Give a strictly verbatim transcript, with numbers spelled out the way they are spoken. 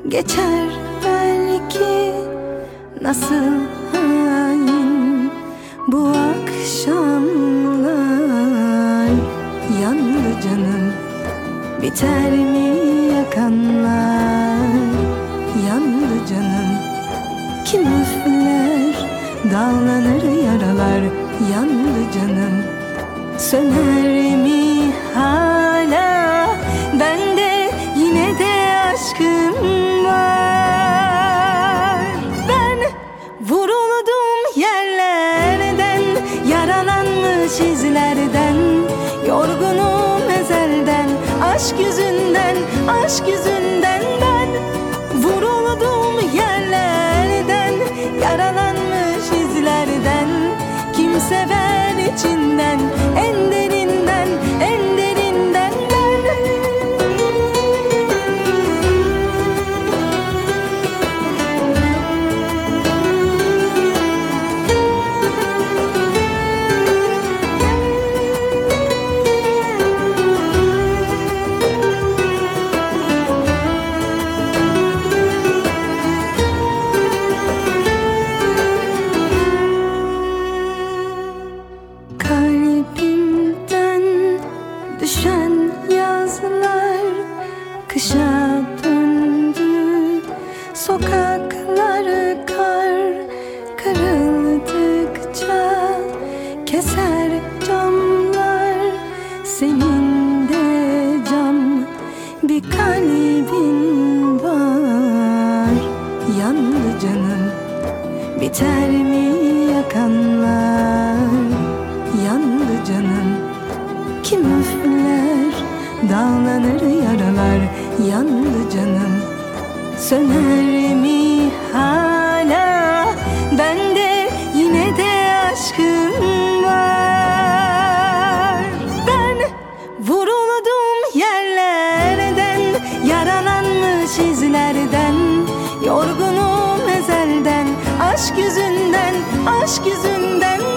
Geçer belki nasıl hain bu akşamlar. Yandı canım, biter mi yakanlar? Yandı canım, kim üfler, dağlanır yaralar. Yandı canım, söner mi hala? Bende yine de aşkım var. Ben vuruldum yerlerden, yaralanmış izlerden, yorgunum ezelden, aşk yüzünden, aşk yüzünden. Ben vuruldum yerlerden, yaralanmış izlerden, kim sever içinden, en derinden, en derinden. Düşen yazlar kışa döndü, sokaklar kar kırıldıkça keser camlar. Senin de cam bir kalbin var. Yandı canım, biter mi yakanlar? Yandı canım, kim üfler, dağlanır yaralar. Yandı canım, söner mi hala? Bende yine de aşkım var. Ben vuruldum yerlerden, yaralanmış izlerden, yorgunum ezelden, aşk yüzünden, aşk yüzünden.